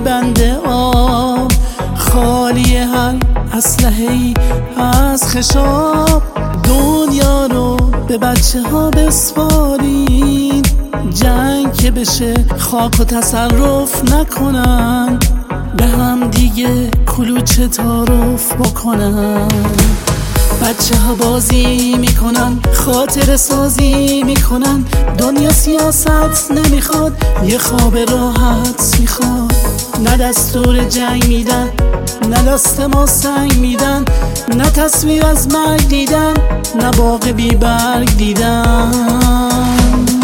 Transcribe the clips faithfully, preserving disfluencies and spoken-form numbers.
بند آب، خالی هر اسلحه‌ای از خشاب. دنیا رو به بچه ها بسپارین، جنگ که بشه خاک و تصرف نکنن، به هم دیگه کلوچه تعارف بکنن. بچه ها بازی میکنن، خاطر سازی میکنن، دنیا سیاست نمیخواد، یه خواب راحت میخواد. نه دستور جنگ میدن، نه دست ما سنگ میدن، نه تصویر از مرگ دیدن، نه باغ بی برگ دیدن.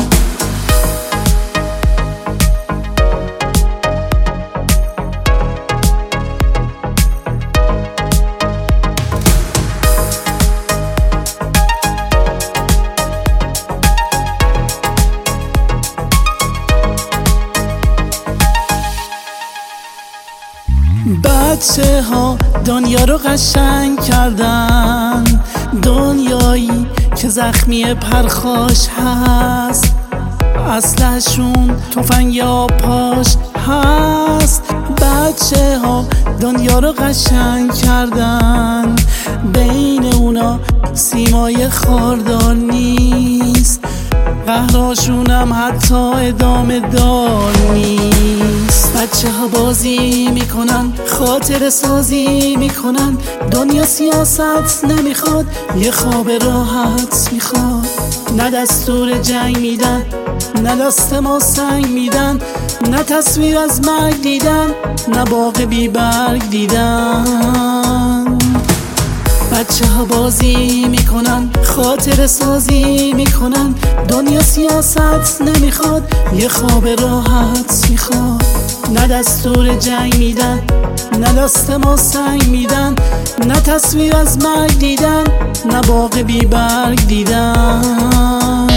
بچه ها دنیا رو قشنگ کردن، دنیایی که زخمی پرخاش هست، اصلشون تفنگ یا پاش هست. بچه ها دنیا رو قشنگ کردن، بین اونا سیمای خاردار نیست، قهرشونم حتی ادامه دار نیست. بچه ها بازی میکنن، خاطر سازی میکنن، دنیا سیاست نمیخواد، یه خواب راحت میخواد. نه دستور جنگ میدن، نه دست ما سنگ میدن، نه تصویر از مرگ دیدن، نه باغ بی برگ دیدن. بچه ها بازی میکنن، خاطر سازی میکنن، دنیا سیاست نمیخواد، یه خواب راحت میخواد. نه دستور جنگ میدن، نه دست ما سنگ میدن، نه تصویر از مرگ دیدن، نه باغ بی برگ دیدن.